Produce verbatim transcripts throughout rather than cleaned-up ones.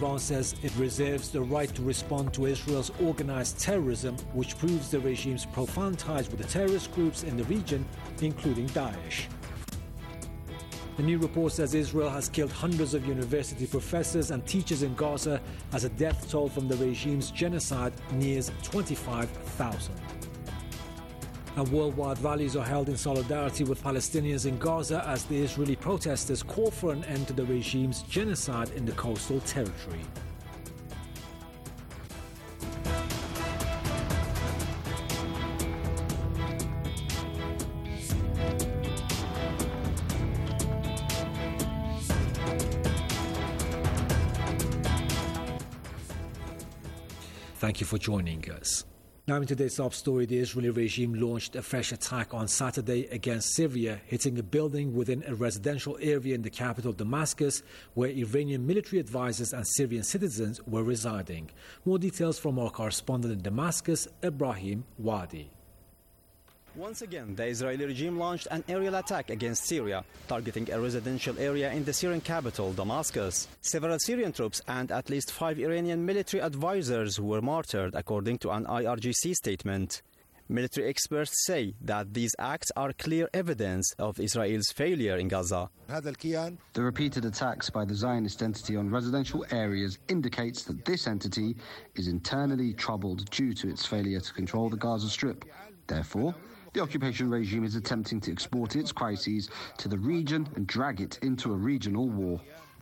Iran says it reserves the right to respond to Israel's organized terrorism, which proves the regime's profound ties with the terrorist groups in the region, including Daesh. The new report says Israel has killed hundreds of university professors and teachers in Gaza as a death toll from the regime's genocide nears twenty-five thousand. And worldwide rallies are held in solidarity with Palestinians in Gaza as the Israeli protesters call for an end to the regime's genocide in the coastal territory. Thank you for joining us. Now in today's top story, the Israeli regime launched a fresh attack on Saturday against Syria, hitting a building within a residential area in the capital Damascus, where Iranian military advisors and Syrian citizens were residing. More details from our correspondent in Damascus, Ibrahim Wadi. Once again, the Israeli regime launched an aerial attack against Syria, targeting a residential area in the Syrian capital, Damascus. Several Syrian troops and at least five Iranian military advisors were martyred, according to an I R G C statement. Military experts say that these acts are clear evidence of Israel's failure in Gaza. The repeated attacks by the Zionist entity on residential areas indicates that this entity is internally troubled due to its failure to control the Gaza Strip. Therefore, the occupation regime is attempting to export its crises to the region and drag it into a regional war.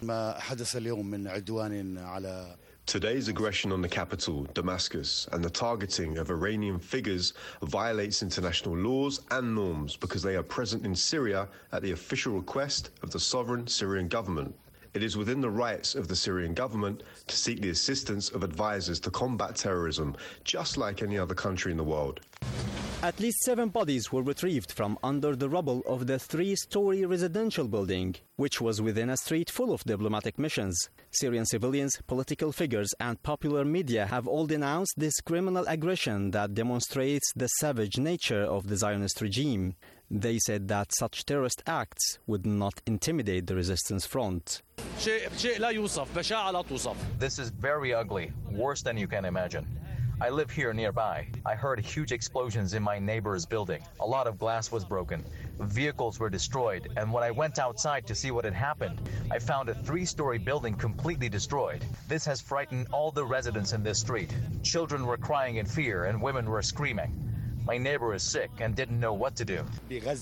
Today's aggression on the capital, Damascus, and the targeting of Iranian figures violates international laws and norms because they are present in Syria at the official request of the sovereign Syrian government. It is within the rights of the Syrian government to seek the assistance of advisors to combat terrorism, just like any other country in the world. At least seven bodies were retrieved from under the rubble of the three-story residential building, which was within a street full of diplomatic missions. Syrian civilians, political figures, and popular media have all denounced this criminal aggression that demonstrates the savage nature of the Zionist regime. They said that such terrorist acts would not intimidate the resistance front. This is very ugly, worse than you can imagine. I live here nearby. I heard huge explosions in my neighbor's building. A lot of glass was broken. Vehicles were destroyed, and when I went outside to see what had happened, I found a three-story building completely destroyed. This has frightened all the residents in this street. Children were crying in fear, and women were screaming. My neighbor is sick and didn't know what to do.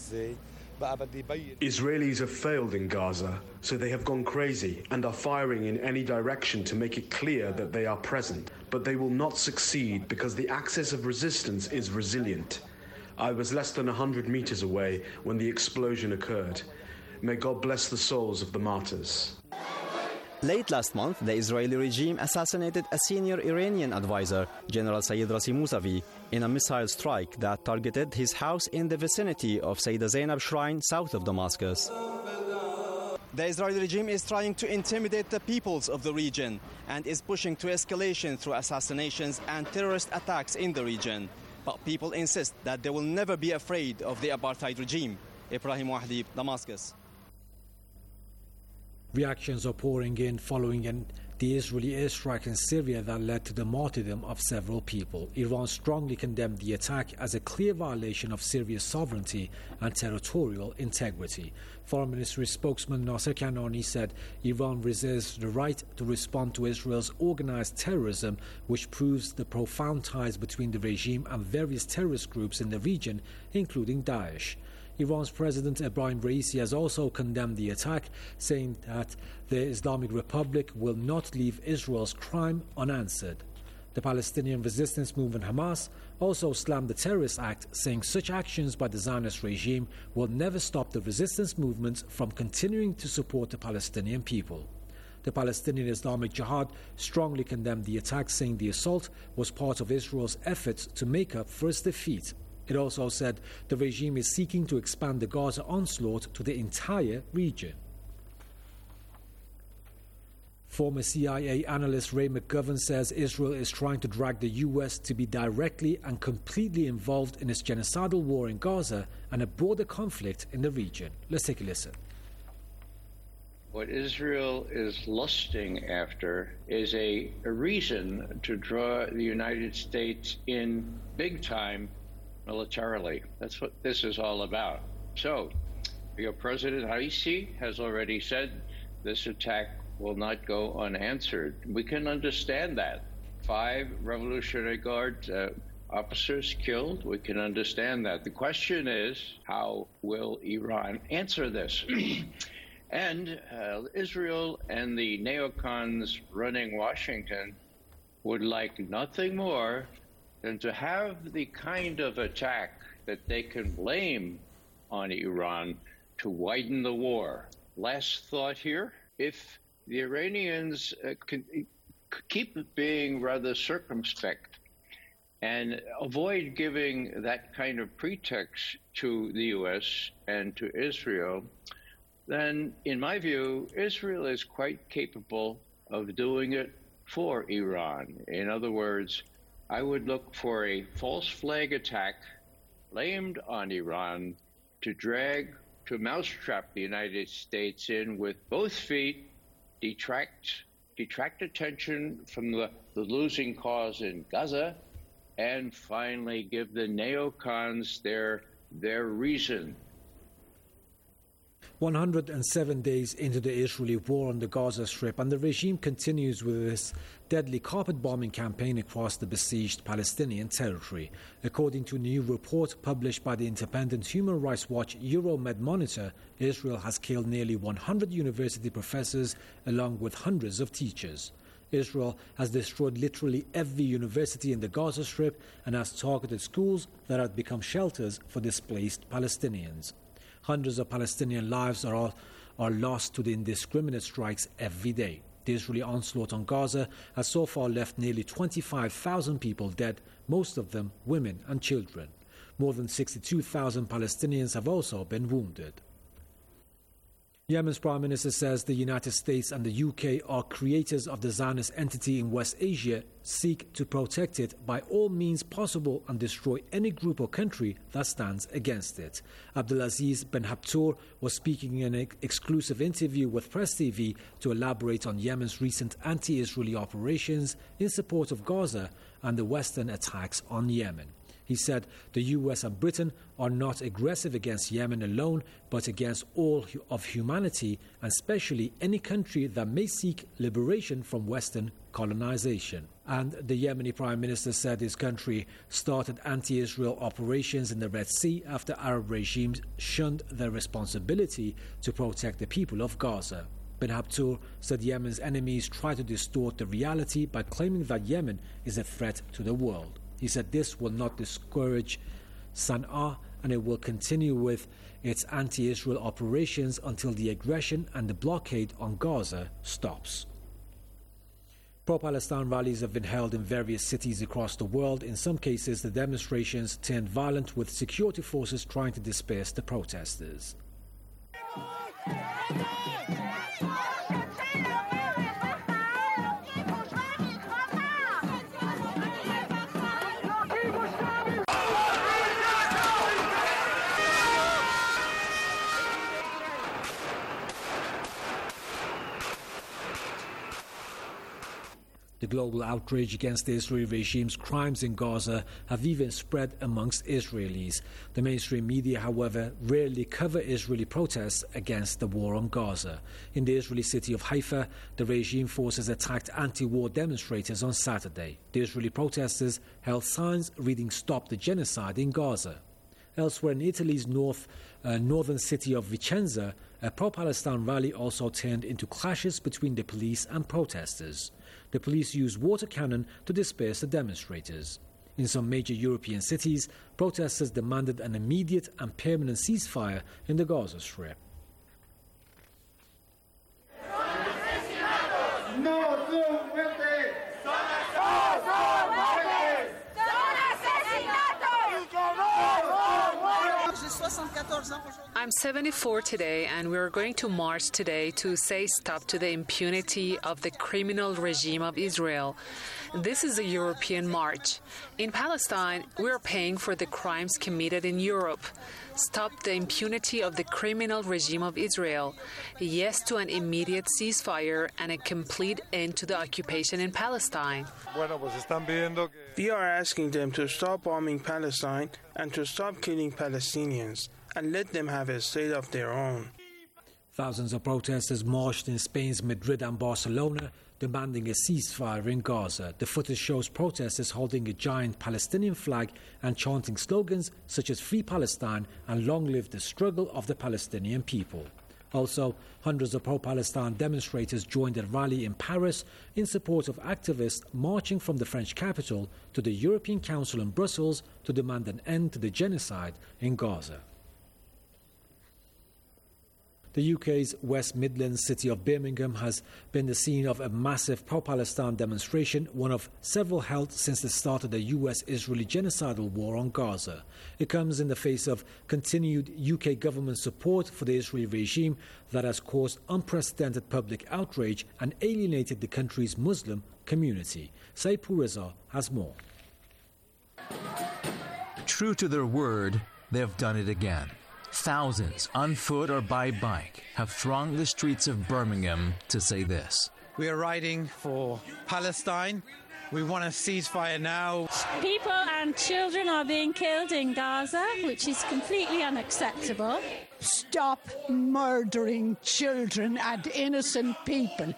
Israelis have failed in Gaza, so they have gone crazy and are firing in any direction to make it clear that they are present. But they will not succeed because the axis of resistance is resilient. I was less than one hundred meters away when the explosion occurred. May God bless the souls of the martyrs. Late last month, the Israeli regime assassinated a senior Iranian advisor, General Sayyid Rasim Mousavi, in a missile strike that targeted his house in the vicinity of Sayyida Zainab Shrine south of Damascus. The Israeli regime is trying to intimidate the peoples of the region and is pushing to escalation through assassinations and terrorist attacks in the region. But people insist that they will never be afraid of the apartheid regime. Ibrahim Wahdi, Damascus. Reactions are pouring in following an, the Israeli airstrike in Syria that led to the martyrdom of several people. Iran strongly condemned the attack as a clear violation of Syria's sovereignty and territorial integrity. Foreign Ministry spokesman Nasser Kanani said Iran reserves the right to respond to Israel's organized terrorism, which proves the profound ties between the regime and various terrorist groups in the region, including Daesh. Iran's President Ebrahim Raisi has also condemned the attack, saying that the Islamic Republic will not leave Israel's crime unanswered. The Palestinian resistance movement Hamas also slammed the terrorist act, saying such actions by the Zionist regime will never stop the resistance movements from continuing to support the Palestinian people. The Palestinian Islamic Jihad strongly condemned the attack, saying the assault was part of Israel's efforts to make up for its defeat. It also said the regime is seeking to expand the Gaza onslaught to the entire region. Former C I A analyst Ray McGovern says Israel is trying to drag the U S to be directly and completely involved in its genocidal war in Gaza and a broader conflict in the region. Let's take a listen. What Israel is lusting after is a, a reason to draw the United States in big time militarily. That's what this is all about. So, your President Raisi has already said this attack will not go unanswered. We can understand that. Five Revolutionary Guard uh, officers killed. We can understand that. The question is, how will Iran answer this? And uh, Israel and the neocons running Washington would like nothing more than to have the kind of attack that they can blame on Iran to widen the war. Last thought here, if the Iranians uh, can, keep being rather circumspect and avoid giving that kind of pretext to the U S and to Israel, then, in my view, Israel is quite capable of doing it for Iran. In other words, I would look for a false flag attack blamed on Iran to drag, to mousetrap the United States in with both feet, detract, detract attention from the, the losing cause in Gaza, and finally give the neocons their, their reason. one hundred seven days into the Israeli war on the Gaza Strip, and the regime continues with this deadly carpet bombing campaign across the besieged Palestinian territory. According to a new report published by the independent Human Rights Watch Euromed Monitor, Israel has killed nearly one hundred university professors along with hundreds of teachers. Israel has destroyed literally every university in the Gaza Strip and has targeted schools that have become shelters for displaced Palestinians. Hundreds of Palestinian lives are, are lost to the indiscriminate strikes every day. The Israeli onslaught on Gaza has so far left nearly twenty-five thousand people dead, most of them women and children. More than sixty-two thousand Palestinians have also been wounded. Yemen's Prime Minister says the United States and the U K are creators of the Zionist entity in West Asia, seek to protect it by all means possible and destroy any group or country that stands against it. Abdulaziz Ben Habtoor was speaking in an exclusive interview with Press T V to elaborate on Yemen's recent anti-Israeli operations in support of Gaza and the Western attacks on Yemen. He said the U S and Britain are not aggressive against Yemen alone, but against all of humanity, and especially any country that may seek liberation from Western colonization. And the Yemeni Prime Minister said his country started anti-Israel operations in the Red Sea after Arab regimes shunned their responsibility to protect the people of Gaza. Ben Habtoor said Yemen's enemies try to distort the reality by claiming that Yemen is a threat to the world. He said this will not discourage Sana'a, and it will continue with its anti-Israel operations until the aggression and the blockade on Gaza stops. Pro-Palestine rallies have been held in various cities across the world. In some cases, the demonstrations turned violent, with security forces trying to disperse the protesters. The global outrage against the Israeli regime's crimes in Gaza have even spread amongst Israelis. The mainstream media, however, rarely cover Israeli protests against the war on Gaza. In the Israeli city of Haifa, the regime forces attacked anti-war demonstrators on Saturday. The Israeli protesters held signs reading "Stop the Genocide" in Gaza. Elsewhere in Italy's north, uh, northern city of Vicenza, a pro-Palestine rally also turned into clashes between the police and protesters. The police used water cannon to disperse the demonstrators. In some major European cities, protesters demanded an immediate and permanent ceasefire in the Gaza Strip. I'm seventy-four today, and we're going to march today to say stop to the impunity of the criminal regime of Israel. This is a European march. In Palestine, we are paying for the crimes committed in Europe. Stop the impunity of the criminal regime of Israel. Yes to an immediate ceasefire and a complete end to the occupation in Palestine. We are asking them to stop bombing Palestine and to stop killing Palestinians and let them have a state of their own. Thousands of protesters marched in Spain's Madrid and Barcelona, demanding a ceasefire in Gaza. The footage shows protesters holding a giant Palestinian flag and chanting slogans such as Free Palestine and Long Live the Struggle of the Palestinian People. Also, hundreds of pro-Palestine demonstrators joined a rally in Paris in support of activists marching from the French capital to the European Council in Brussels to demand an end to the genocide in Gaza. The U K's West Midlands city of Birmingham has been the scene of a massive pro-Palestine demonstration, one of several held since the start of the U S-Israeli genocidal war on Gaza. It comes in the face of continued U K government support for the Israeli regime that has caused unprecedented public outrage and alienated the country's Muslim community. Saeed Pourreza has more. True to their word, they've done it again. Thousands, on foot or by bike, have thronged the streets of Birmingham to say this. We are riding for Palestine. We want a ceasefire now. People and children are being killed in Gaza, which is completely unacceptable. Stop murdering children and innocent people.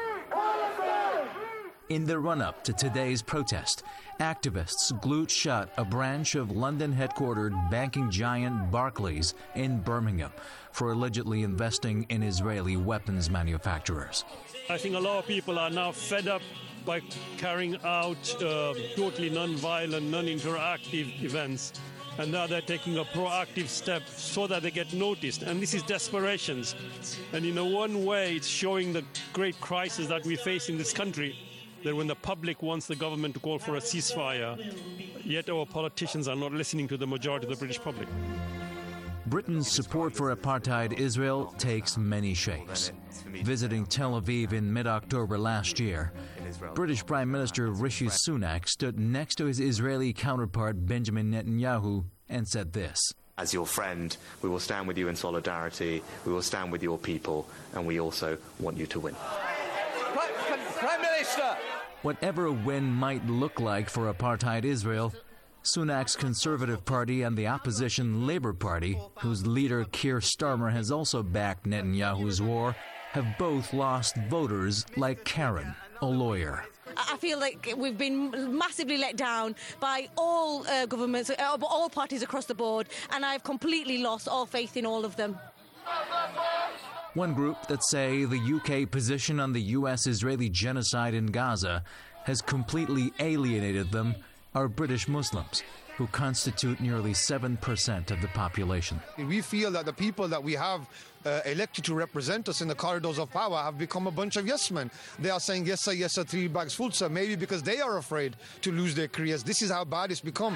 In the run-up to today's protest, activists glued shut a branch of London-headquartered banking giant Barclays in Birmingham for allegedly investing in Israeli weapons manufacturers. I think a lot of people are now fed up by carrying out uh, totally non-violent, non-interactive events. And now they're taking a proactive step so that they get noticed. And this is desperation. And in a one way, it's showing the great crisis that we face in this country, that when the public wants the government to call for a ceasefire, yet our politicians are not listening to the majority of the British public. Britain's support for apartheid Israel takes many shapes. Visiting Tel Aviv in mid-October last year, British Prime Minister Rishi Sunak stood next to his Israeli counterpart Benjamin Netanyahu and said this. As your friend, we will stand with you in solidarity, we will stand with your people, and we also want you to win. Prime Minister! Whatever a win might look like for apartheid Israel, Sunak's Conservative Party and the opposition Labour Party, whose leader Keir Starmer has also backed Netanyahu's war, have both lost voters like Karen, a lawyer. I feel like we've been massively let down by all uh, governments, uh, all parties across the board, and I've completely lost all faith in all of them. One group that say the U K position on the U S-Israeli genocide in Gaza has completely alienated them are British Muslims, who constitute nearly seven percent of the population. We feel that the people that we have uh, elected to represent us in the corridors of power have become a bunch of yes men. They are saying yes sir, yes sir, three bags full sir, maybe because they are afraid to lose their careers. This is how bad it's become.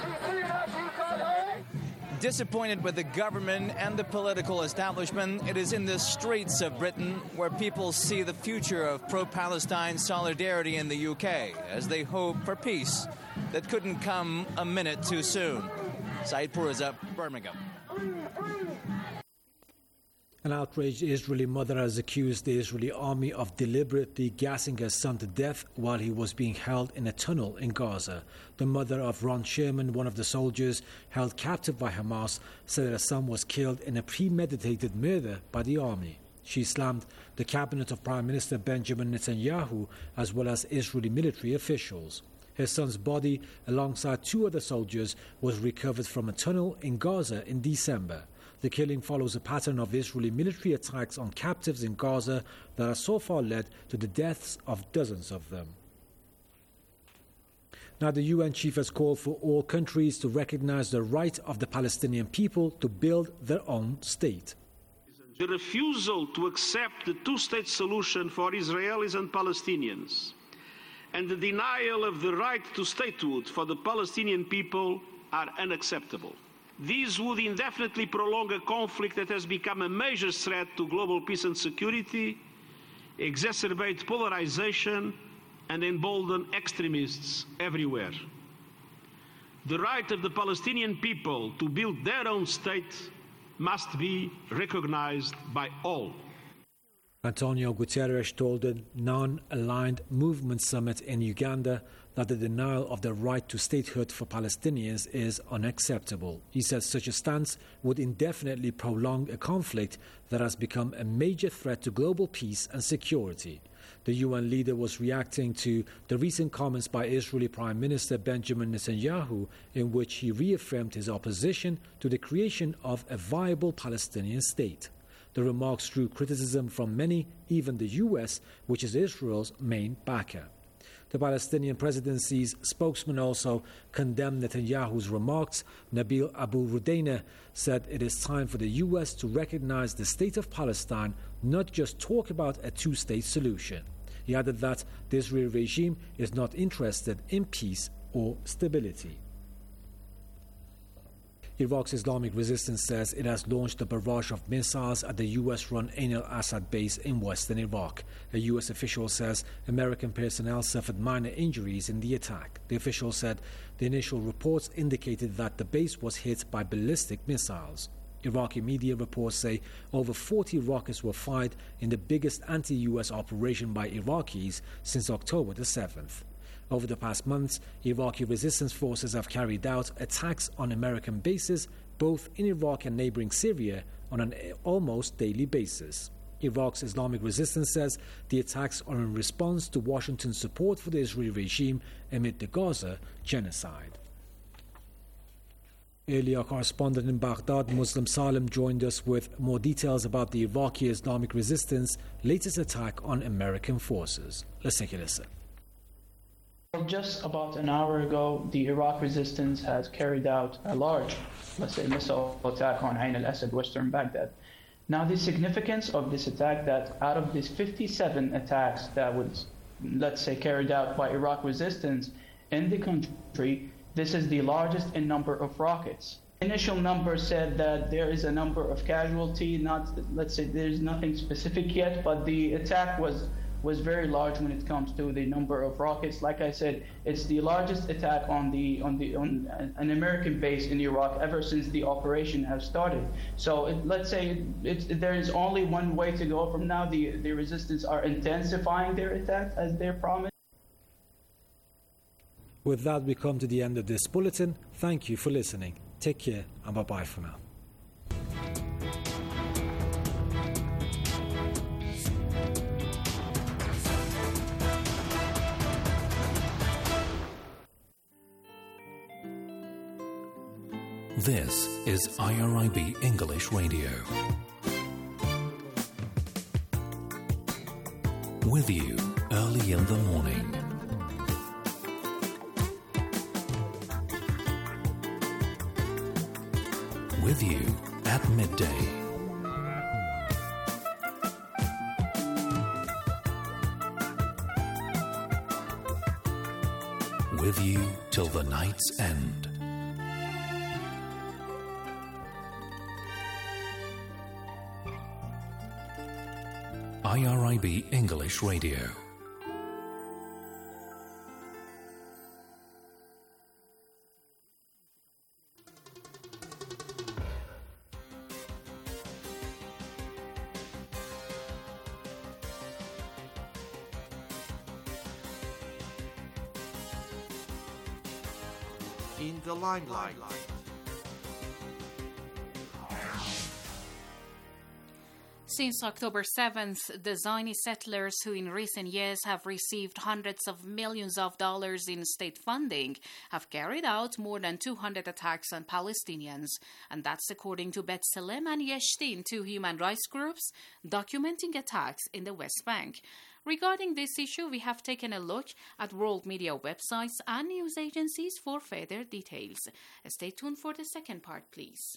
Disappointed with the government and the political establishment, it is in the streets of Britain where people see the future of pro-Palestine solidarity in the U K as they hope for peace that couldn't come a minute too soon. Saeed Pourreza, Birmingham. An outraged Israeli mother has accused the Israeli army of deliberately gassing her son to death while he was being held in a tunnel in Gaza. The mother of Ron Sherman, one of the soldiers held captive by Hamas, said her son was killed in a premeditated murder by the army. She slammed the cabinet of Prime Minister Benjamin Netanyahu as well as Israeli military officials. Her son's body, alongside two other soldiers, was recovered from a tunnel in Gaza in December. The killing follows a pattern of Israeli military attacks on captives in Gaza that has so far led to the deaths of dozens of them. Now, the U N chief has called for all countries to recognize the right of the Palestinian people to build their own state. The refusal to accept the two-state solution for Israelis and Palestinians and the denial of the right to statehood for the Palestinian people are unacceptable. These would indefinitely prolong a conflict that has become a major threat to global peace and security, exacerbate polarization, and embolden extremists everywhere. The right of the Palestinian people to build their own state must be recognized by all. Antonio Guterres told the Non-Aligned Movement Summit in Uganda that the denial of the right to statehood for Palestinians is unacceptable. He said such a stance would indefinitely prolong a conflict that has become a major threat to global peace and security. The U N leader was reacting to the recent comments by Israeli Prime Minister Benjamin Netanyahu, in which he reaffirmed his opposition to the creation of a viable Palestinian state. The remarks drew criticism from many, even the U S, which is Israel's main backer. The Palestinian presidency's spokesman also condemned Netanyahu's remarks. Nabil Abu Rudaina said it is time for the U S to recognize the state of Palestine, not just talk about a two-state solution. He added that the Israeli regime is not interested in peace or stability. Iraq's Islamic Resistance says it has launched a barrage of missiles at the U S-run Ain al-Assad base in western Iraq. A U S official says American personnel suffered minor injuries in the attack. The official said the initial reports indicated that the base was hit by ballistic missiles. Iraqi media reports say over forty rockets were fired in the biggest anti-U S operation by Iraqis since October the seventh. Over the past months, Iraqi resistance forces have carried out attacks on American bases, both in Iraq and neighboring Syria, on an almost daily basis. Iraq's Islamic Resistance says the attacks are in response to Washington's support for the Israeli regime amid the Gaza genocide. Earlier, correspondent in Baghdad, Muslim Salim, joined us with more details about the Iraqi Islamic Resistance latest attack on American forces. Let's take a listen. Just about an hour ago, the Iraq resistance has carried out a large, let's say, missile attack on Ain al-Assad, western Baghdad. Now, the significance of this attack, that out of these fifty-seven attacks that was, let's say, carried out by Iraq resistance in the country, this is the largest in number of rockets. Initial number said that there is a number of casualty, not, let's say, there's nothing specific yet, but the attack was was very large when it comes to the number of rockets. Like I said, it's the largest attack on the on the on an American base in Iraq ever since the operation has started. So it, let's say it, it, there is only one way to go from now. The the resistance are intensifying their attack as their promise. With that, we come to the end of this bulletin. Thank you for listening. Take care and bye-bye for now. This is I R I B English Radio. With you early in the morning. With you at midday. With you till the night's end. I R I B English Radio. In the limelight. Since October seventh, the Zionist settlers who in recent years have received hundreds of millions of dollars in state funding have carried out more than two hundred attacks on Palestinians. And that's according to B'Tselem and Yesh Din, two human rights groups documenting attacks in the West Bank. Regarding this issue, we have taken a look at world media websites and news agencies for further details. Stay tuned for the second part, please.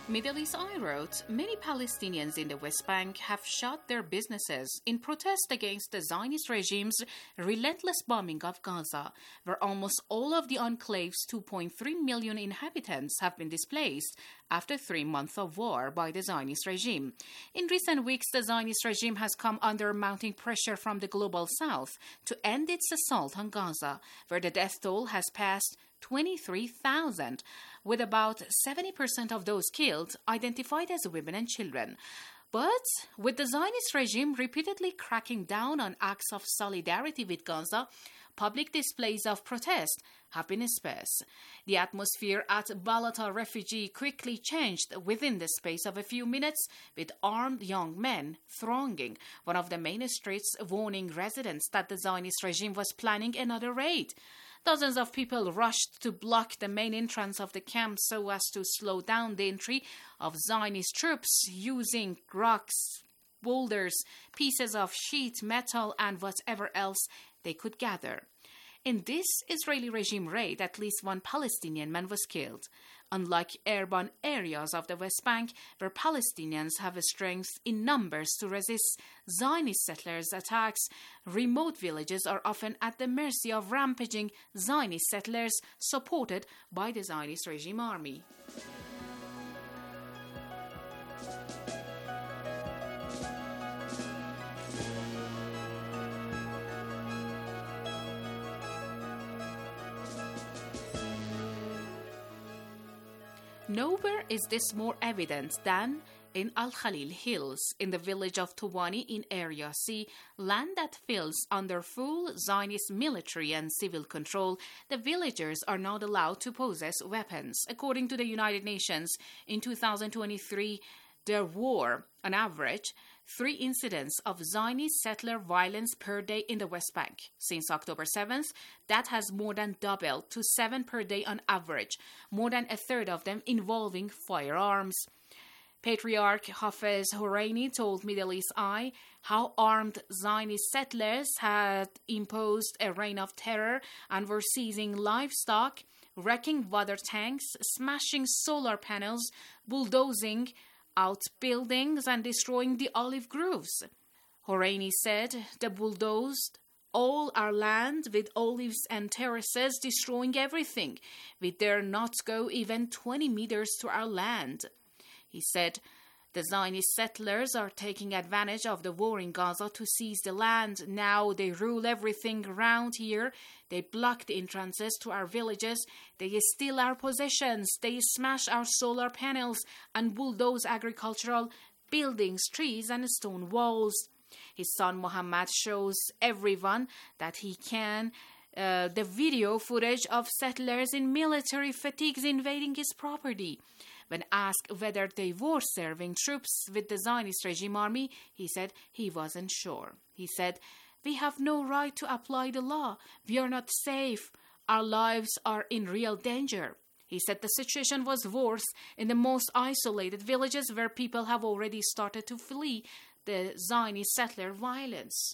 Middle East Eye wrote, many Palestinians in the West Bank have shut their businesses in protest against the Zionist regime's relentless bombing of Gaza, where almost all of the enclave's two point three million inhabitants have been displaced after three months of war by the Zionist regime. In recent weeks, the Zionist regime has come under mounting pressure from the global south to end its assault on Gaza, where the death toll has passed twenty-three thousand, with about seventy percent of those killed identified as women and children. But with the Zionist regime repeatedly cracking down on acts of solidarity with Gaza, public displays of protest have been sparse. The atmosphere at Balata refugee quickly changed within the space of a few minutes, with armed young men thronging one of the main streets, warning residents that the Zionist regime was planning another raid. Dozens of people rushed to block the main entrance of the camp so as to slow down the entry of Zionist troops using rocks, boulders, pieces of sheet metal, and whatever else they could gather. In this Israeli regime raid, at least one Palestinian man was killed. Unlike urban areas of the West Bank, where Palestinians have a strength in numbers to resist Zionist settlers' attacks, remote villages are often at the mercy of rampaging Zionist settlers supported by the Zionist regime army. Nowhere is this more evident than in Al Khalil Hills, in the village of Tuwani in Area C, land that feels under full Zionist military and civil control. The villagers are not allowed to possess weapons. According to the United Nations, in two thousand twenty-three, there were, on average, three incidents of Zionist settler violence per day in the West Bank. Since October seventh, that has more than doubled to seven per day on average, more than a third of them involving firearms. Patriarch Hafez Horeini told Middle East Eye how armed Zionist settlers had imposed a reign of terror and were seizing livestock, wrecking water tanks, smashing solar panels, bulldozing out buildings and destroying the olive groves. Horeini said they bulldozed all our land with olives and terraces, destroying everything. We dare not go even twenty meters to our land. He said the Zionist settlers are taking advantage of the war in Gaza to seize the land. Now they rule everything around here. They block the entrances to our villages. They steal our possessions. They smash our solar panels and bulldoze agricultural buildings, trees, and stone walls. His son Muhammad shows everyone that he can uh, the video footage of settlers in military fatigues invading his property. When asked whether they were serving troops with the Zionist regime army, he said he wasn't sure. He said, "We have no right to apply the law. We are not safe. Our lives are in real danger." He said the situation was worse in the most isolated villages where people have already started to flee the Zionist settler violence.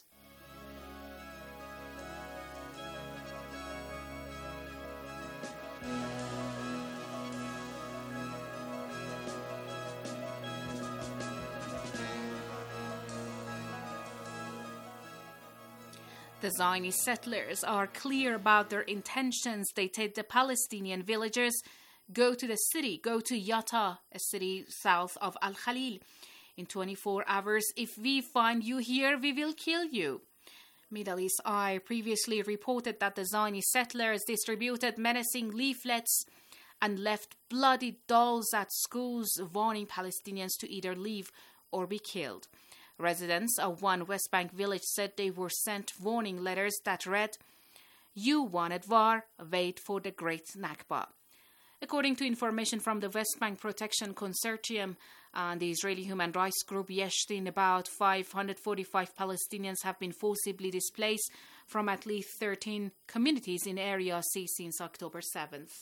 The Zionist settlers are clear about their intentions. They take the Palestinian villagers, go to the city, go to Yatta, a city south of Al Khalil. In twenty-four hours, if we find you here, we will kill you. Middle East Eye previously reported that the Zionist settlers distributed menacing leaflets and left bloody dolls at schools, warning Palestinians to either leave or be killed. Residents of one West Bank village said they were sent warning letters that read, "You wanted war, wait for the Great Nakba." According to information from the West Bank Protection Consortium and the Israeli human rights group Yesh Din, about five hundred forty-five Palestinians have been forcibly displaced from at least thirteen communities in Area C since October seventh.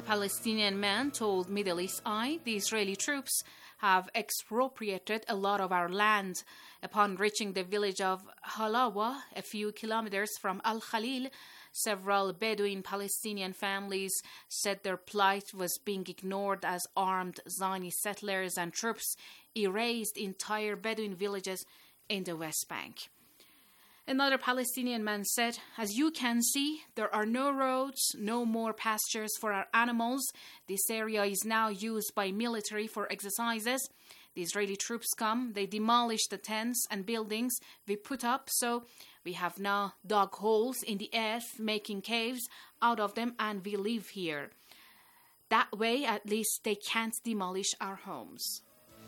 A Palestinian man told Middle East Eye the Israeli troops have expropriated a lot of our land. Upon reaching the village of Halawa, a few kilometers from Al-Khalil, several Bedouin Palestinian families said their plight was being ignored as armed Zionist settlers and troops erased entire Bedouin villages in the West Bank. Another Palestinian man said, "As you can see, there are no roads, no more pastures for our animals. This area is now used by military for exercises. The Israeli troops come, they demolish the tents and buildings we put up, so we have now dug holes in the earth, making caves out of them, and we live here. That way, at least, they can't demolish our homes."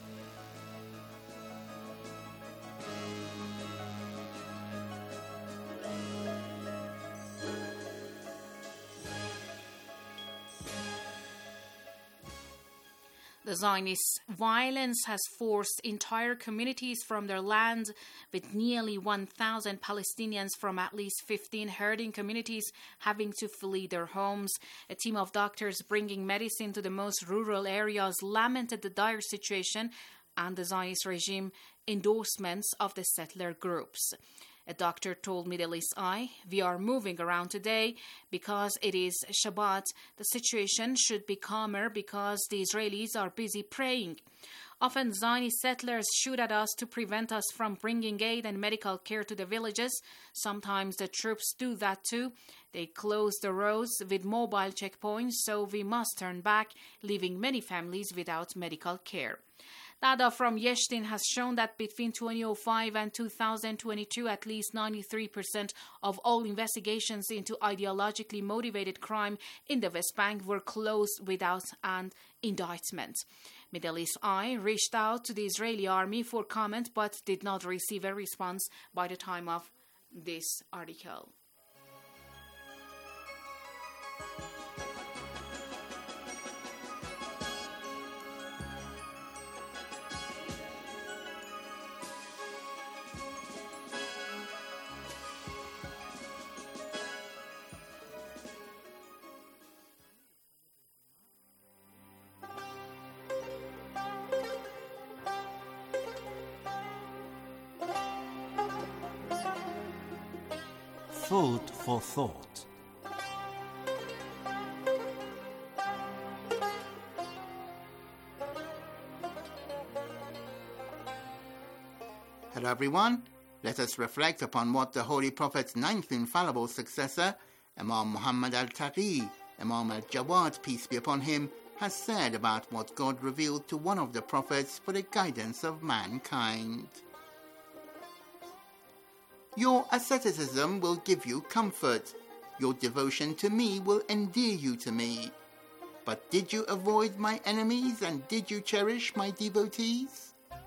The Zionist violence has forced entire communities from their land, with nearly one thousand Palestinians from at least fifteen herding communities having to flee their homes. A team of doctors bringing medicine to the most rural areas lamented the dire situation and the Zionist regime endorsements of the settler groups. A doctor told Middle East Eye, "We are moving around today because it is Shabbat. The situation should be calmer because the Israelis are busy praying. Often Zionist settlers shoot at us to prevent us from bringing aid and medical care to the villages. Sometimes the troops do that too. They close the roads with mobile checkpoints, so we must turn back, leaving many families without medical care." Data from Yeshtin has shown that between twenty oh five and two thousand twenty-two, at least ninety-three percent of all investigations into ideologically motivated crime in the West Bank were closed without an indictment. Middle East Eye reached out to the Israeli army for comment but did not receive a response by the time of this article. Food for thought. Hello everyone, let us reflect upon what the Holy Prophet's ninth infallible successor, Imam Muhammad al-Taqi, Imam al-Jawad, peace be upon him, has said about what God revealed to one of the prophets for the guidance of mankind. Your asceticism will give you comfort. Your devotion to me will endear you to me. But did you avoid my enemies and did you cherish my devotees?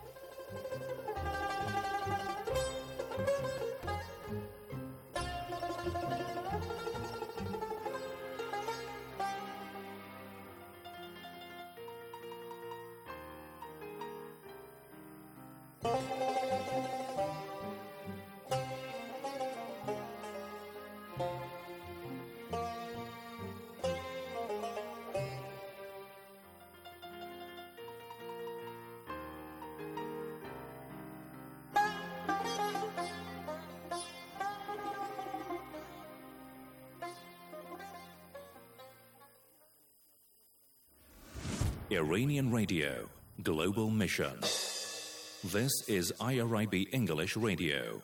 Iranian Radio, Global Mission. This is I R I B English Radio.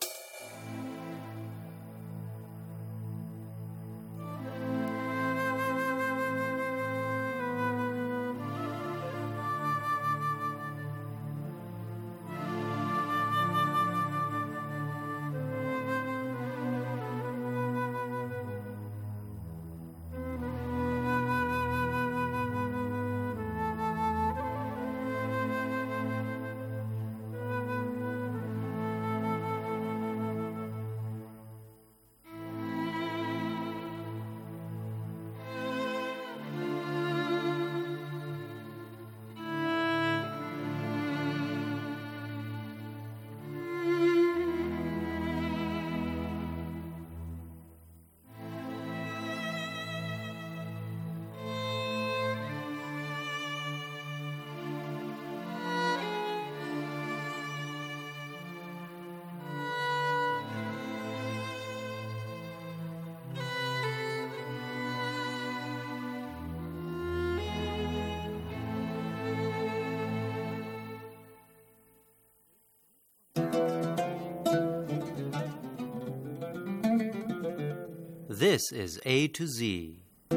This is A to Z.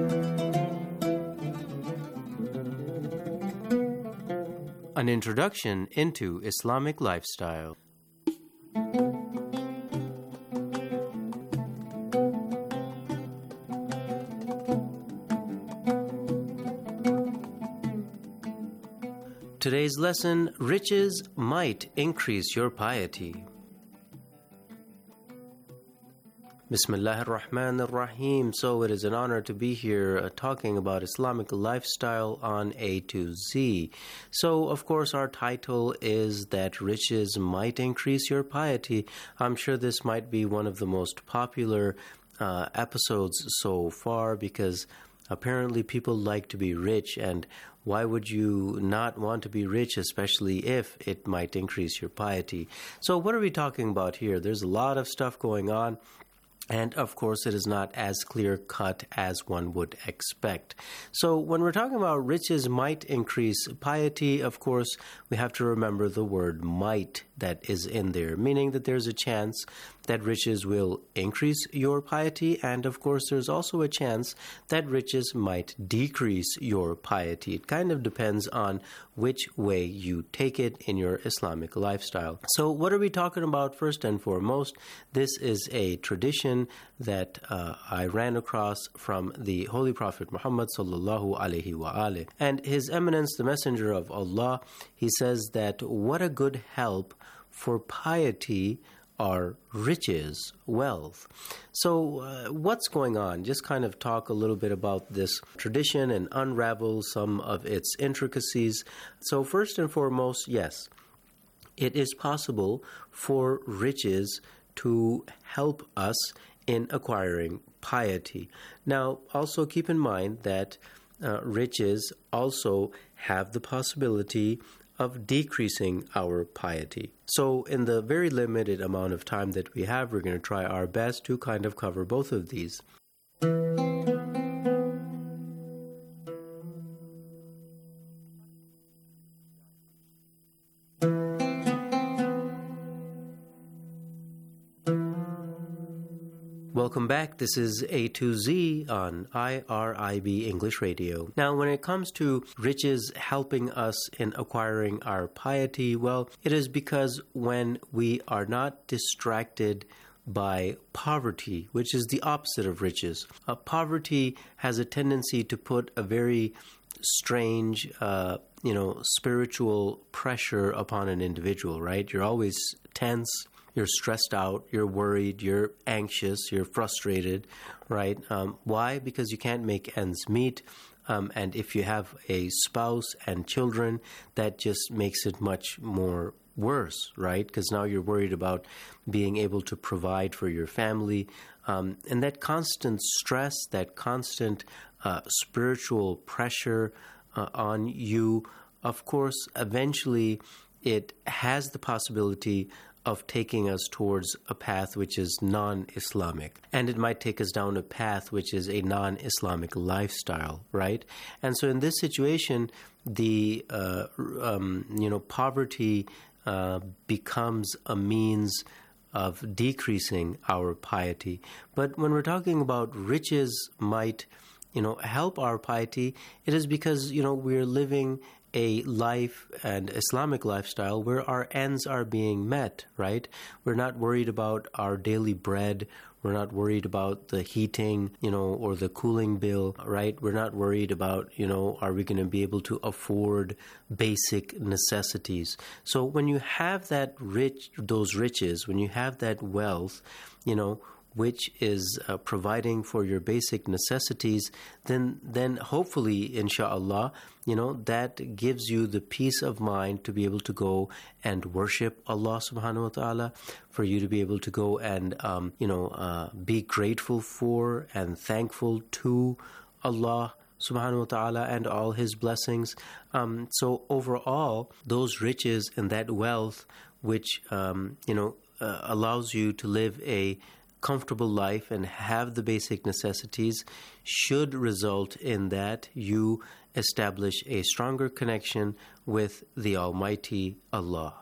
An introduction into Islamic lifestyle. Today's lesson, riches might increase your piety. Bismillah ar-Rahman ar-Rahim. So it is an honor to be here uh, talking about Islamic lifestyle on A to Z. So, of course, our title is that riches might increase your piety. I'm sure this might be one of the most popular uh, episodes so far because apparently people like to be rich, and why would you not want to be rich, especially if it might increase your piety? So what are we talking about here? There's a lot of stuff going on. And, of course, it is not as clear-cut as one would expect. So when we're talking about riches might increase piety, of course, we have to remember the word might that is in there, meaning that there's a chance that riches will increase your piety, and, of course, there's also a chance that riches might decrease your piety. It kind of depends on which way you take it in your Islamic lifestyle. So what are we talking about first and foremost? This is a tradition that uh, I ran across from the Holy Prophet Muhammad sallallahu alaihi wa alihi. And His Eminence, the Messenger of Allah, he says that what a good help for piety are riches, wealth. So uh, what's going on? Just kind of talk a little bit about this tradition and unravel some of its intricacies. So first and foremost, yes, it is possible for riches to help us in acquiring piety. Now, also keep in mind that uh, riches also have the possibility of decreasing our piety. So in the very limited amount of time that we have, we're going to try our best to kind of cover both of these. Welcome back. This is A to Z on I R I B English Radio. Now, when it comes to riches helping us in acquiring our piety, well, it is because when we are not distracted by poverty, which is the opposite of riches. Uh, poverty has a tendency to put a very strange, uh, you know, spiritual pressure upon an individual, right? You're always tense. You're stressed out, you're worried, you're anxious, you're frustrated, right? Um, why? Because you can't make ends meet. Um, and if you have a spouse and children, that just makes it much more worse, right? Because now you're worried about being able to provide for your family. Um, and that constant stress, that constant uh, spiritual pressure uh, on you, of course, eventually it has the possibility of taking us towards a path which is non-Islamic. And it might take us down a path which is a non-Islamic lifestyle, right? And so in this situation, the, uh, um, you know, poverty uh, becomes a means of decreasing our piety. But when we're talking about riches might, you know, help our piety, it is because, you know, we're living a life and Islamic lifestyle where our ends are being met, right? We're not worried about our daily bread. We're not worried about the heating, you know, or the cooling bill, right? We're not worried about, you know, are we going to be able to afford basic necessities? So when you have that rich, those riches, when you have that wealth, you know, which is uh, providing for your basic necessities, then then hopefully, inshallah, you know, that gives you the peace of mind to be able to go and worship Allah subhanahu wa ta'ala, for you to be able to go and, um, you know, uh, be grateful for and thankful to Allah subhanahu wa ta'ala and all His blessings. Um, so overall, those riches and that wealth, which, um, you know, uh, allows you to live a comfortable life and have the basic necessities, should result in that you establish a stronger connection with the Almighty Allah.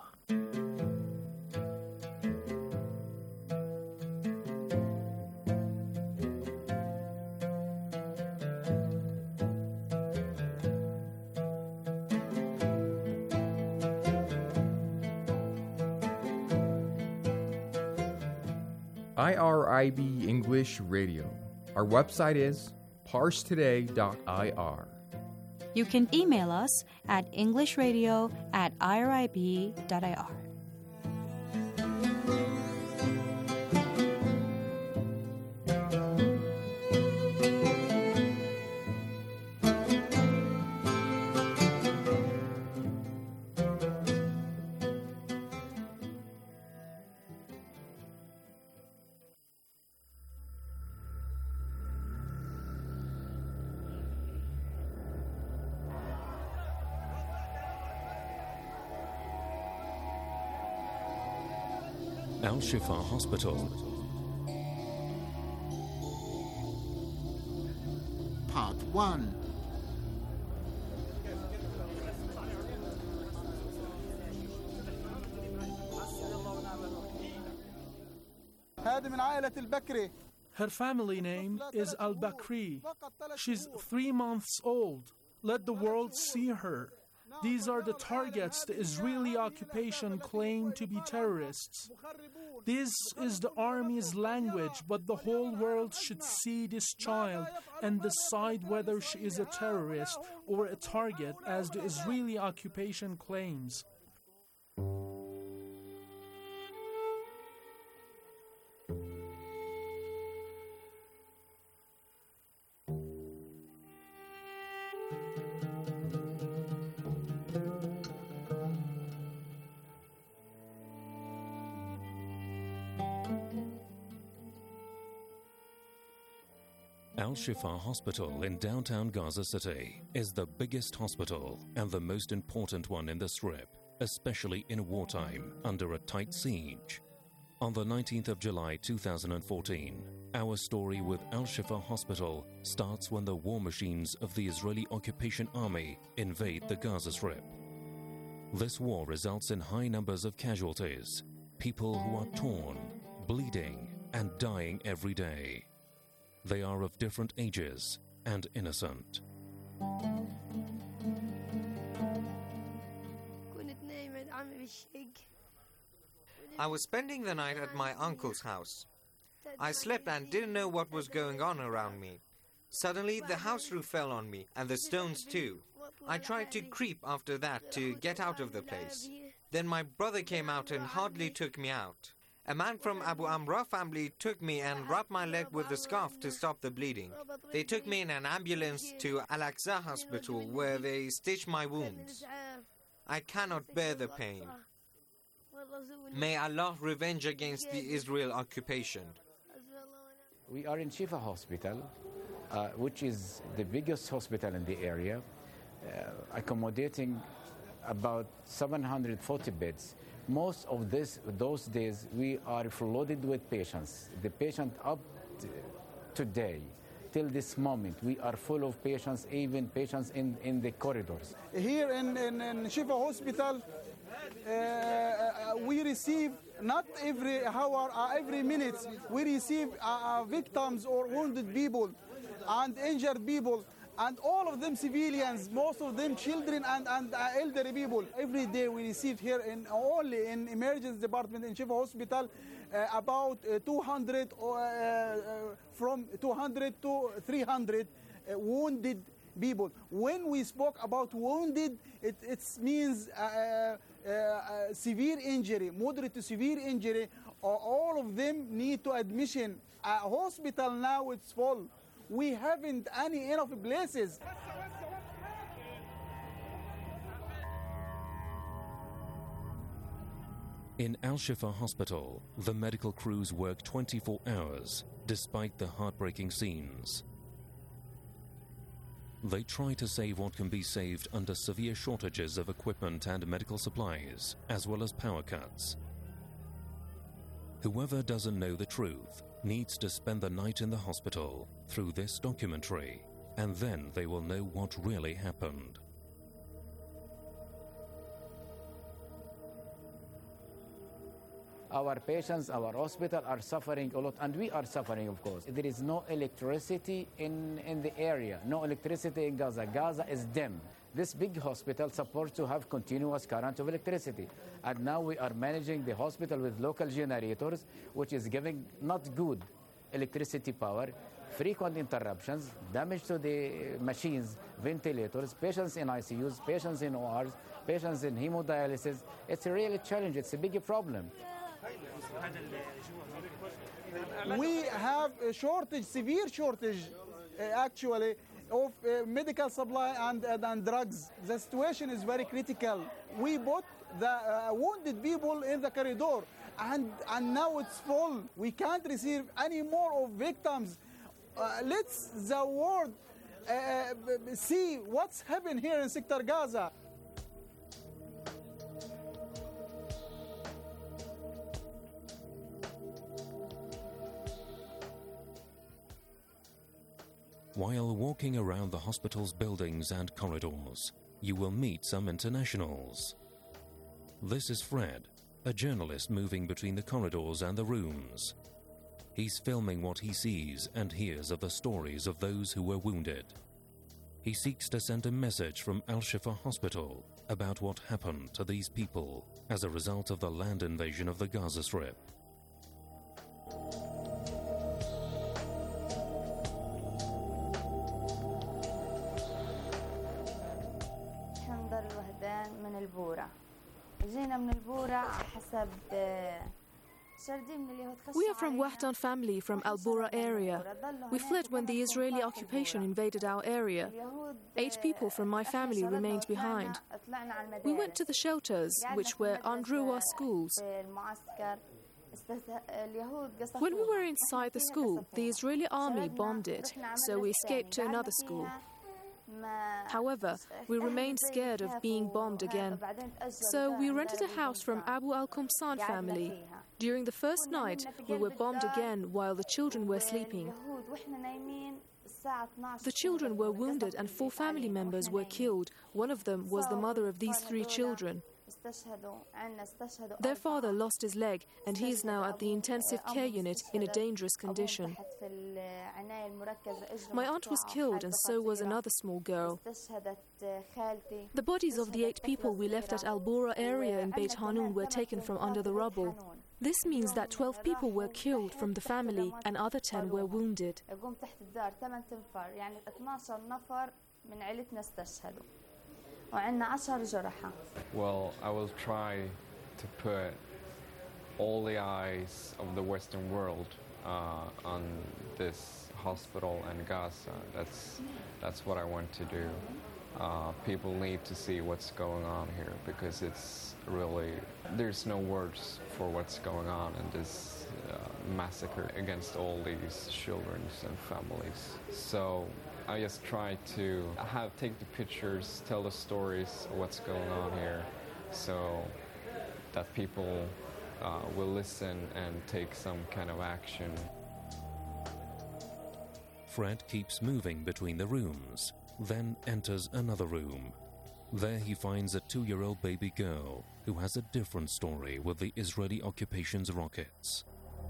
I R I B English Radio. Our website is parse today dot I R. You can email us at englishradio at irib dot I R. Al Shifa Hospital. Part one. Her family name is Al-Bakri. She's three months old. Let the world see her. These are the targets the Israeli occupation claim to be terrorists. This is the army's language, but the whole world should see this child and decide whether she is a terrorist or a target, as the Israeli occupation claims. Al Shifa Hospital in downtown Gaza City is the biggest hospital and the most important one in the Strip, especially in wartime under a tight siege. On the nineteenth of July two thousand fourteen, our story with Al Shifa Hospital starts when the war machines of the Israeli occupation army invade the Gaza Strip. This war results in high numbers of casualties, people who are torn, bleeding, and dying every day. They are of different ages and innocent. I was spending the night at my uncle's house. I slept and didn't know what was going on around me. Suddenly, the house roof fell on me, and the stones too. I tried to creep after that to get out of the place. Then my brother came out and hardly took me out. A man from Abu Amra family took me and wrapped my leg with a scarf to stop the bleeding. They took me in an ambulance to Al-Aqsa Hospital, where they stitched my wounds. I cannot bear the pain. May Allah revenge against the Israel occupation. We are in Shifa Hospital, uh, which is the biggest hospital in the area, uh, accommodating about seven hundred forty beds. Most of this, those days, we are flooded with patients. The patient up to today, till this moment, we are full of patients, even patients in, in the corridors. Here in, in, in Shifa Hospital, uh, we receive, not every hour, uh, every minute, we receive uh, victims or wounded people and injured people. And all of them civilians, most of them children and, and uh, elderly people. Every day we receive here in only in emergency department in Shifa Hospital uh, about uh, two hundred uh, uh, from two hundred to three hundred uh, wounded people. When we spoke about wounded, it, it means uh, uh, uh, severe injury, moderate to severe injury. Uh, all of them need to admission. A hospital now it's full. We haven't any enough places. In Al Shifa Hospital, the medical crews work twenty-four hours, despite the heartbreaking scenes. They try to save what can be saved under severe shortages of equipment and medical supplies, as well as power cuts. Whoever doesn't know the truth needs to spend the night in the hospital through this documentary, and then they will know what really happened. Our patients, our hospital are suffering a lot, and we are suffering, of course. There is no electricity in, in the area, no electricity in Gaza. Gaza is dim. This big hospital supposed to have continuous current of electricity. And now we are managing the hospital with local generators, which is giving not good electricity power, frequent interruptions, damage to the machines, ventilators, patients in I C Us, patients in O Rs, patients in hemodialysis. It's a real challenge. It's a big problem. We have a shortage, severe shortage, uh, actually, of uh, medical supply and, uh, and drugs. The situation is very critical. We put the uh, wounded people in the corridor, and, and now it's full. We can't receive any more of victims. Uh, let's the world uh, see what's happening here in Sector Gaza. While walking around the hospital's buildings and corridors, you will meet some internationals. This is Fred, a journalist moving between the corridors and the rooms. He's filming what he sees and hears of the stories of those who were wounded. He seeks to send a message from Al-Shifa Hospital about what happened to these people as a result of the land invasion of the Gaza Strip. We are from Wahdan family from Al Bura area. We fled when the Israeli occupation invaded our area. Eight people from my family remained behind. We went to the shelters, which were Andruwa schools. When we were inside the school, the Israeli army bombed it, so we escaped to another school. However, we remained scared of being bombed again. So we rented a house from Abu al-Qumsan family. During the first night, we were bombed again while the children were sleeping. The children were wounded and four family members were killed. One of them was the mother of these three children. Their father lost his leg and he is now at the intensive care unit in a dangerous condition. My aunt was killed and so was another small girl. The bodies of the eight people we left at Al Bura area in Beit Hanun were taken from under the rubble. This means that twelve people were killed from the family and other ten were wounded. Well, I will try to put all the eyes of the Western world uh, on this hospital and Gaza. That's, that's what I want to do. Uh, people need to see what's going on here because it's really, there's no words for what's going on in this uh, massacre against all these children and families. So I just try to have take the pictures, tell the stories of what's going on here so that people uh, will listen and take some kind of action. Fred keeps moving between the rooms, then enters another room. There he finds a two-year-old baby girl who has a different story with the Israeli occupation's rockets.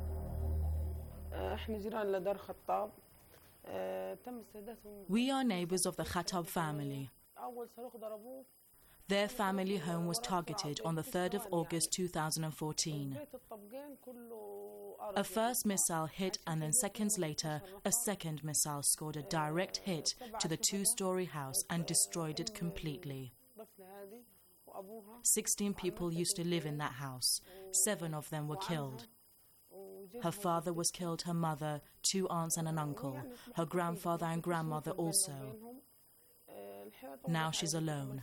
We are neighbors of the Khattab family. Their family home was targeted on the third of August two thousand fourteen. A first missile hit and then seconds later, a second missile scored a direct hit to the two-story house and destroyed it completely. Sixteen people used to live in that house. Seven of them were killed. Her father was killed, her mother, two aunts and an uncle, her grandfather and grandmother also. Now she's alone.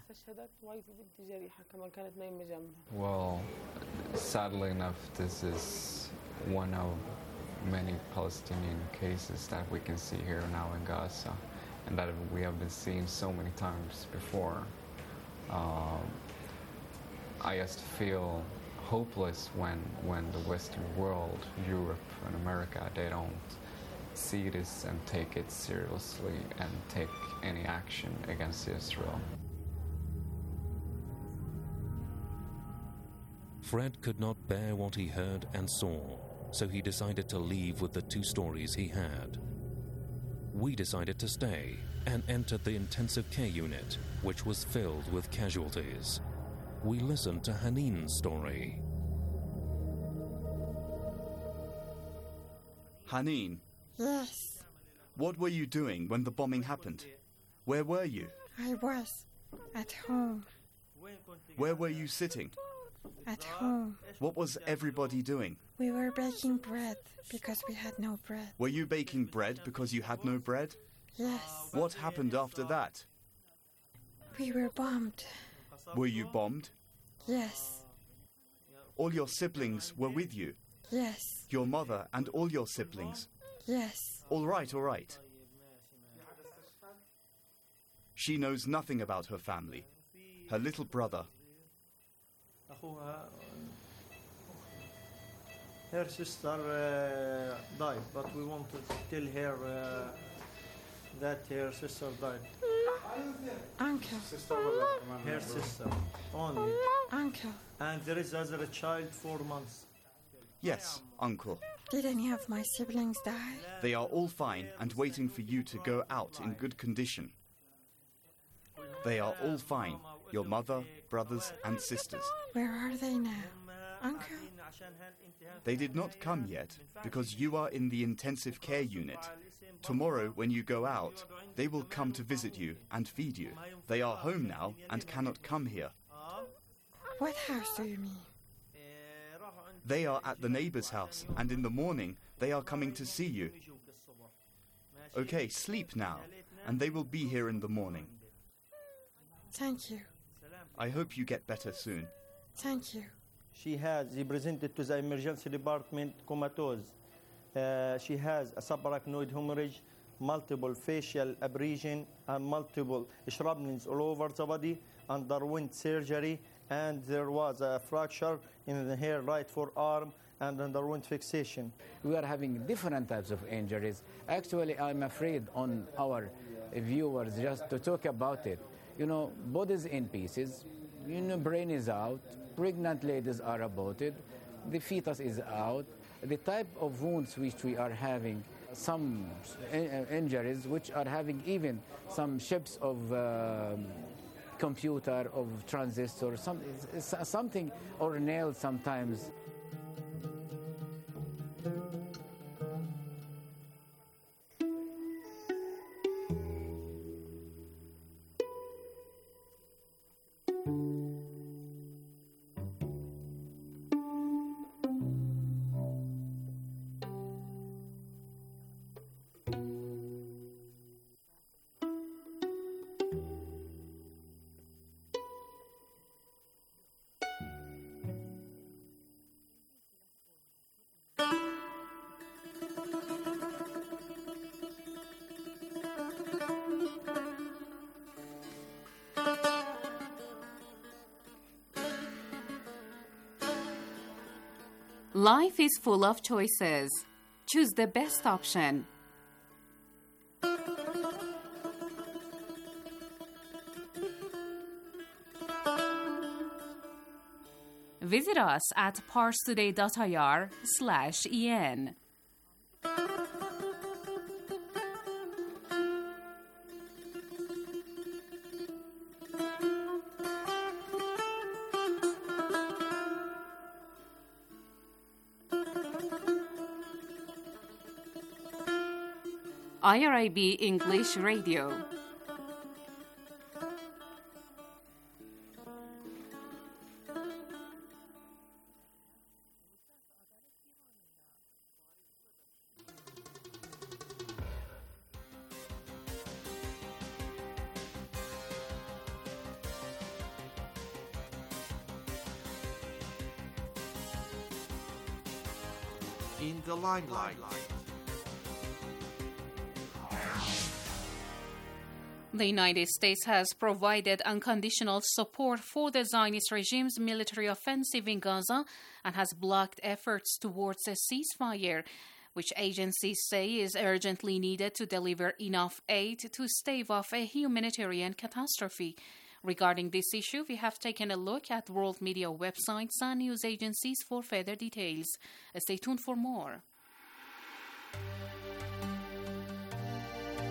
Well, sadly enough, this is one of many Palestinian cases that we can see here now in Gaza and that we have been seeing so many times before. Um, I just feel hopeless when, when the Western world, Europe and America, they don't see this and take it seriously and take any action against Israel. Fred could not bear what he heard and saw, so he decided to leave with the two stories he had. We decided to stay and entered the intensive care unit, which was filled with casualties. We listened to Haneen's story. Haneen. Yes. What were you doing when the bombing happened? Where were you? I was at home. Where were you sitting? At home. What was everybody doing? We were baking bread because we had no bread. Were you baking bread because you had no bread? Yes. What happened after that? We were bombed. Were you bombed? Yes. All your siblings were with you? Yes. Your mother and all your siblings? Yes. All right, all right. She knows nothing about her family. Her little brother. Her sister uh, died, but we want to tell her uh, that her sister died. Uncle. Her sister, only. Uncle. And there is other child, four months. Yes, uncle. Did any of my siblings die? They are all fine and waiting for you to go out in good condition. They are all fine, your mother, brothers and sisters. Where are they now, Uncle? They did not come yet because you are in the intensive care unit. Tomorrow, when you go out, they will come to visit you and feed you. They are home now and cannot come here. What house do you mean? They are at the neighbor's house, and in the morning they are coming to see you. Okay, sleep now, and they will be here in the morning. Thank you. I hope you get better soon. Thank you. She has, he presented to the emergency department comatose. Uh, she has a subarachnoid hemorrhage, multiple facial abrasion, and multiple shrapnels all over the body, underwent surgery, and there was a fracture in her right forearm and underwent fixation. We are having different types of injuries. Actually, I'm afraid on our viewers just to talk about it. You know, bodies in pieces, you know, brain is out, pregnant ladies are aborted, the fetus is out. The type of wounds which we are having, some in- injuries which are having even some chips of uh, computer, of transistor, some, something, or nails sometimes. Life is full of choices. Choose the best option. Visit us at parstoday.ir slash en. I R I B English Radio. In the limelight. The United States has provided unconditional support for the Zionist regime's military offensive in Gaza and has blocked efforts towards a ceasefire, which agencies say is urgently needed to deliver enough aid to stave off a humanitarian catastrophe. Regarding this issue, we have taken a look at world media websites and news agencies for further details. Stay tuned for more.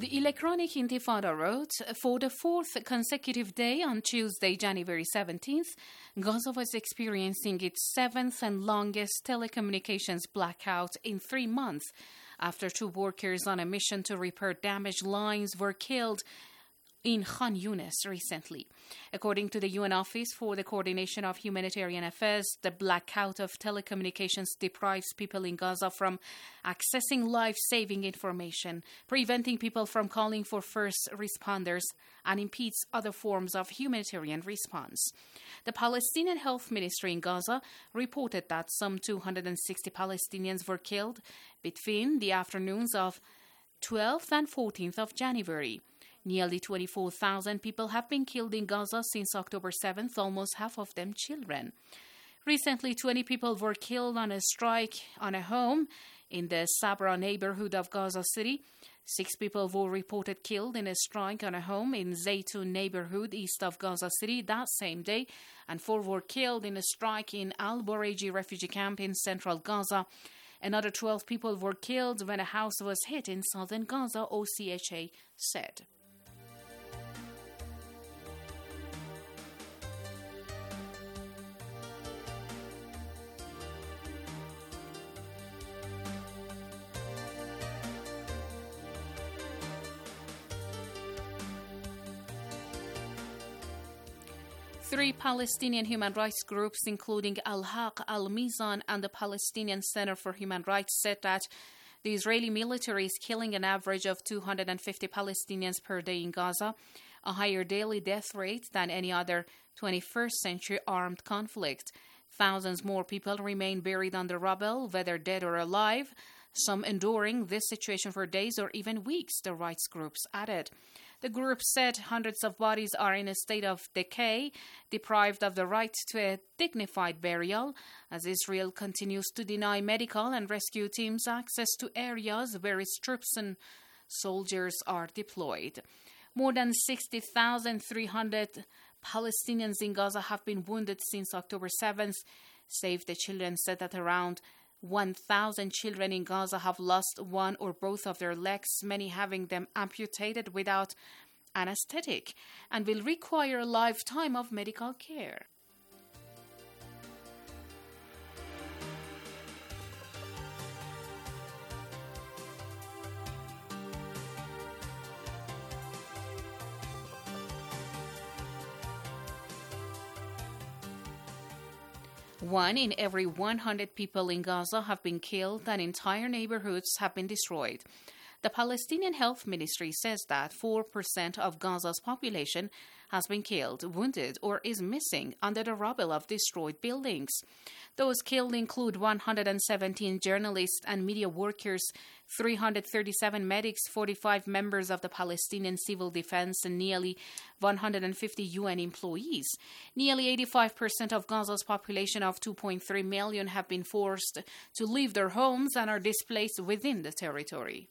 The Electronic Intifada wrote, for the fourth consecutive day on Tuesday, January seventeenth, Gaza was experiencing its seventh and longest telecommunications blackout in three months after two workers on a mission to repair damaged lines were killed in Khan Yunis recently. According to the U N Office for the Coordination of Humanitarian Affairs, the blackout of telecommunications deprives people in Gaza from accessing life-saving information, preventing people from calling for first responders, and impedes other forms of humanitarian response. The Palestinian Health Ministry in Gaza reported that some two hundred sixty Palestinians were killed between the afternoons of twelfth and fourteenth of January. Nearly twenty-four thousand people have been killed in Gaza since October seventh, almost half of them children. Recently, twenty people were killed on a strike on a home in the Sabra neighborhood of Gaza City. Six people were reported killed in a strike on a home in Zaytun neighborhood east of Gaza City that same day, and four were killed in a strike in Al-Boreji refugee camp in central Gaza. Another twelve people were killed when a house was hit in southern Gaza, O C H A said. Three Palestinian human rights groups, including Al-Haq, Al-Mizan, and the Palestinian Center for Human Rights, said that the Israeli military is killing an average of two hundred fifty Palestinians per day in Gaza, a higher daily death rate than any other twenty-first century armed conflict. Thousands more people remain buried under rubble, whether dead or alive, some enduring this situation for days or even weeks, the rights groups added. The group said hundreds of bodies are in a state of decay, deprived of the right to a dignified burial, as Israel continues to deny medical and rescue teams access to areas where its troops and soldiers are deployed. More than sixty thousand three hundred Palestinians in Gaza have been wounded since October seventh. Save the Children said that around one thousand children in Gaza have lost one or both of their legs, many having them amputated without anesthetic, and will require a lifetime of medical care. One in every one hundred people in Gaza have been killed and entire neighborhoods have been destroyed. The Palestinian Health Ministry says that four percent of Gaza's population has been killed, wounded, or is missing under the rubble of destroyed buildings. Those killed include one hundred seventeen journalists and media workers, three hundred thirty-seven medics, forty-five members of the Palestinian Civil Defense, and nearly one hundred fifty U N employees. Nearly eighty-five percent of Gaza's population of two point three million have been forced to leave their homes and are displaced within the territory.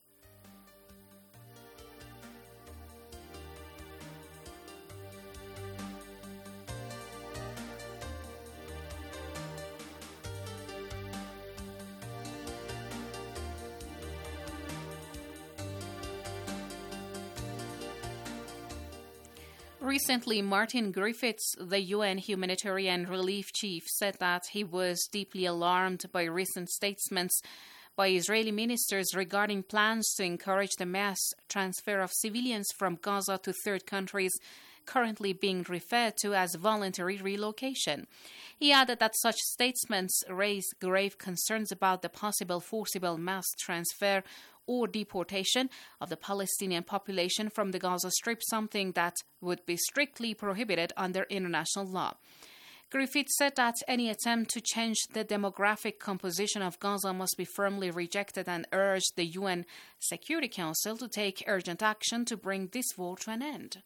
Recently, Martin Griffiths, the U N Humanitarian Relief Chief, said that he was deeply alarmed by recent statements by Israeli ministers regarding plans to encourage the mass transfer of civilians from Gaza to third countries, currently being referred to as voluntary relocation. He added that such statements raise grave concerns about the possible forcible mass transfer or deportation of the Palestinian population from the Gaza Strip, something that would be strictly prohibited under international law. Griffith said that any attempt to change the demographic composition of Gaza must be firmly rejected and urged the U N Security Council to take urgent action to bring this war to an end.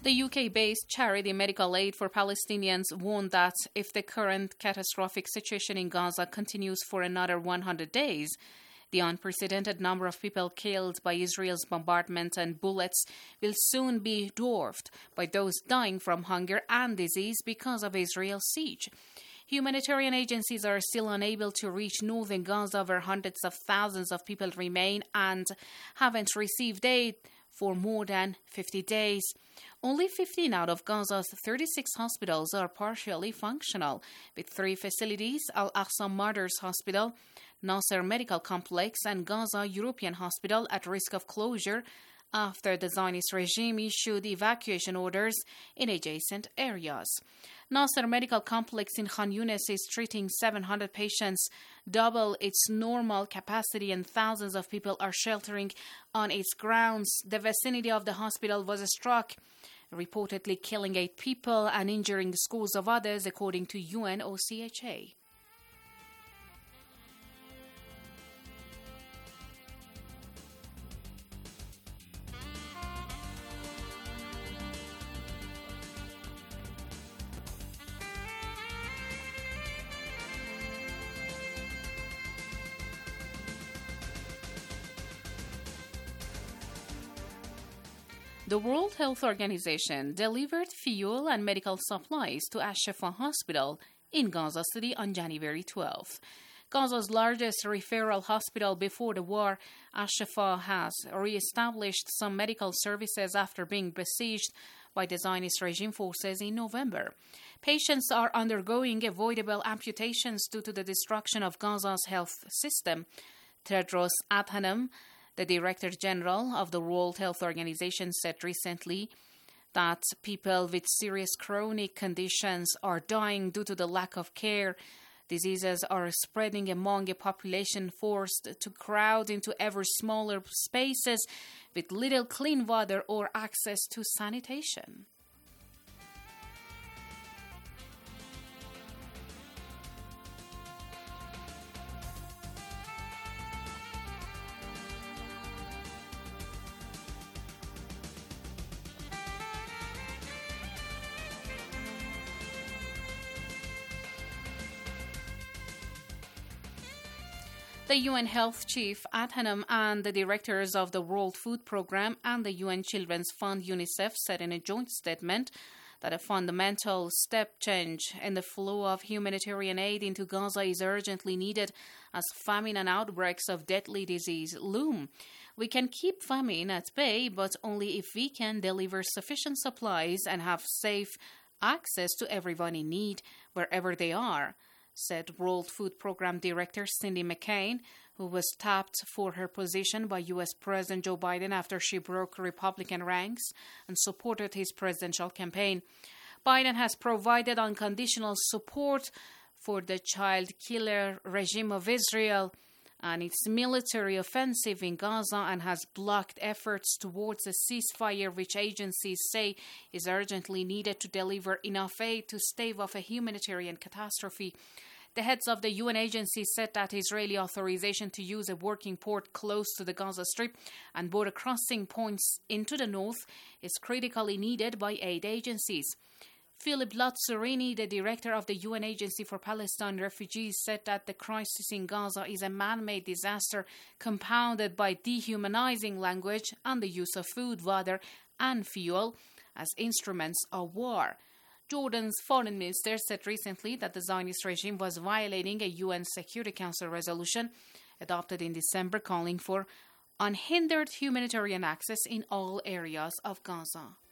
The U K-based charity Medical Aid for Palestinians warned that if the current catastrophic situation in Gaza continues for another one hundred days, the unprecedented number of people killed by Israel's bombardment and bullets will soon be dwarfed by those dying from hunger and disease because of Israel's siege. Humanitarian agencies are still unable to reach northern Gaza, where hundreds of thousands of people remain and haven't received aid for more than fifty days. Only fifteen out of Gaza's thirty-six hospitals are partially functional, with three facilities, Al-Aqsa Martyrs Hospital, Nasser Medical Complex, and Gaza European Hospital at risk of closure after the Zionist regime issued evacuation orders in adjacent areas. Nasser Medical Complex in Khan Yunis is treating seven hundred patients, double its normal capacity, and thousands of people are sheltering on its grounds. The vicinity of the hospital was struck, reportedly killing eight people and injuring scores of others, according to U N O C H A. The World Health Organization delivered fuel and medical supplies to Al-Shifa Hospital in Gaza City on January twelfth. Gaza's largest referral hospital before the war, Al-Shifa has re-established some medical services after being besieged by the Zionist regime forces in November. Patients are undergoing avoidable amputations due to the destruction of Gaza's health system. Tedros Adhanom, the Director General of the World Health Organization, said recently that people with serious chronic conditions are dying due to the lack of care. Diseases are spreading among a population forced to crowd into ever smaller spaces with little clean water or access to sanitation. The U N Health Chief Adhanom and the directors of the World Food Programme and the U N Children's Fund UNICEF said in a joint statement that a fundamental step change in the flow of humanitarian aid into Gaza is urgently needed as famine and outbreaks of deadly disease loom. We can keep famine at bay, but only if we can deliver sufficient supplies and have safe access to everyone in need wherever they are, said World Food Programme Director Cindy McCain, who was tapped for her position by U S President Joe Biden after she broke Republican ranks and supported his presidential campaign. Biden has provided unconditional support for the child killer regime of Israel and its military offensive in Gaza and has blocked efforts towards a ceasefire, which agencies say is urgently needed to deliver enough aid to stave off a humanitarian catastrophe. The heads of the U N agencies said that Israeli authorization to use a working port close to the Gaza Strip and border crossing points into the north is critically needed by aid agencies. Philip Lazzarini, the director of the U N Agency for Palestine Refugees, said that the crisis in Gaza is a man-made disaster compounded by dehumanizing language and the use of food, water, and fuel as instruments of war. Jordan's foreign minister said recently that the Zionist regime was violating a U N Security Council resolution adopted in December calling for unhindered humanitarian access in all areas of Gaza.